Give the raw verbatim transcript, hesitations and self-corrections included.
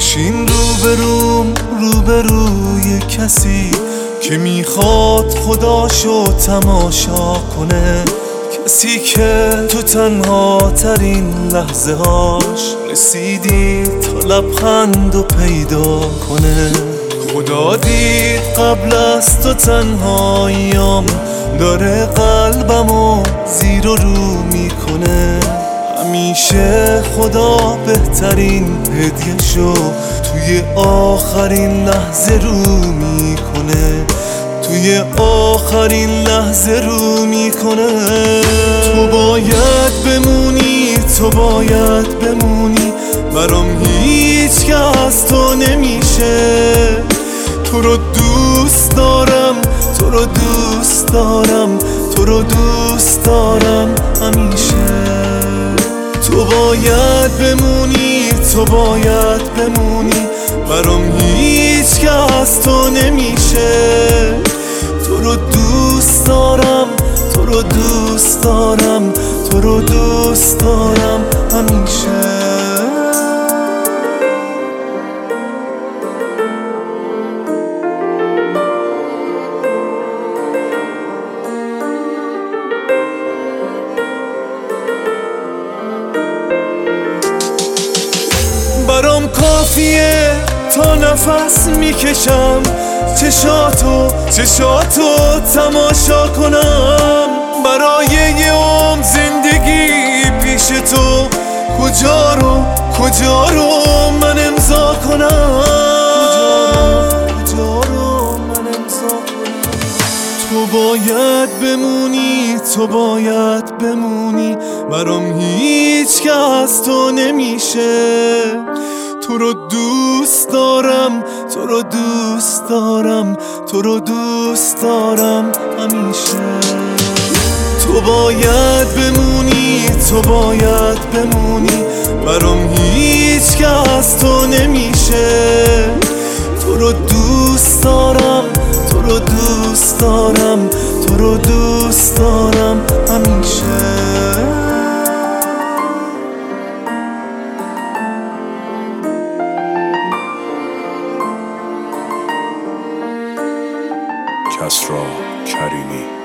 بشین روبروم روبروی کسی که میخواد خداشو تماشا کنه، کسی که تو تنها ترین لحظه هاش رسیدی تا لبخندو پیدا کنه. خدا دید قبل از تو تنهاییام داره قلبمو زیر و رو میکنه. همیشه خدا بهترین هدیه‌شو توی آخرین لحظه رو میکنه، توی آخرین لحظه رو میکنه. تو باید بمونی، تو باید بمونی، برام هیچ که از تو نمیشه. تو رو دوست دارم، تو رو دوست دارم، تو رو دوست دارم همیشه. تو باید بمونی، تو باید بمونی، برام هیچ که از تو نمیشه. تو رو دوست دارم، تو رو دوست دارم، تو رو دوست دارم همیشه. برام کافیه تا نفس میکشم چشاتو چشاتو تماشا کنم. برای یه عمر زندگی پیش تو کجا رو کجا رو من امضا کنم، کجا رو من امضا کنم. تو باید بمونی، تو باید بمونی، برام هیچ که از تو نمیشه. تو رو دوست دارم، تو رو دوست دارم، تو رو دوست دارم همیشه. تو باید بمونی، تو باید بمونی، برام هیچ که از تو نمیشه. تو رو دوست دارم، تو رو دوست دارم، تو رو دوست دارم همیشه. کسری کریمی.